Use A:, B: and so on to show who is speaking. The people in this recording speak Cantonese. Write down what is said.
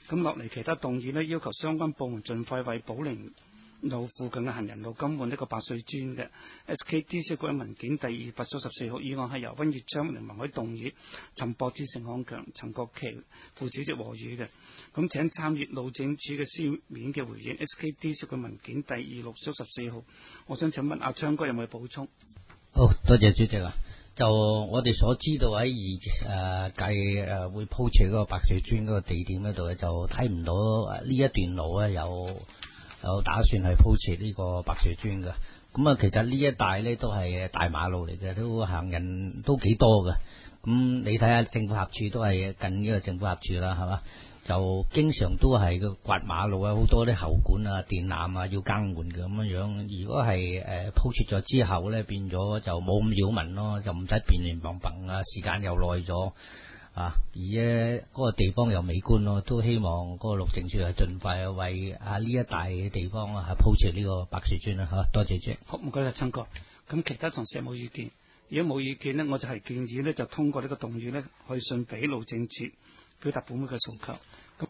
A: 咁落嚟其他動議呢，要求相關部門盡快為寶靈路附近嘅行人路更換呢個白水磚嘅。SKD 小組文件第214號議案係由溫業昌、林文海動議，陳博志、陳漢強、陳國旗副主席和議嘅。咁請參閱路政署嘅書面嘅回應。SKD 小組文件第2614號，我想請問阿昌哥有冇補充？
B: 好多謝主席啊！就我哋所知道喺計會鋪設嗰個白水磚嗰個地點嗰度咧，就睇唔到呢一段路咧有打算係鋪設呢個白水磚嘅。咁啊，其實呢一帶咧都係大馬路嚟嘅，都行人都幾多嘅。咁你睇下政府合署都係近呢個政府合署啦，係嘛？就經常都係個刮馬路啊，好多啲喉管啊、電纜啊要更換嘅咁樣。如果係鋪設咗之後咧，變咗就冇咁擾民咯，就唔使便便乓乓啊，時間又耐咗啊，而咧嗰個地方又美觀咯。都希望嗰個路政署係盡快為呢一帶嘅地方啊鋪設呢個白水磚啦嚇。多謝主。
A: 好，唔該晒昌哥。咁其他同事有冇意見？如果冇意見呢，我就係建議呢，就通過呢個動議呢，去信俾路政署表達本會嘅訴求。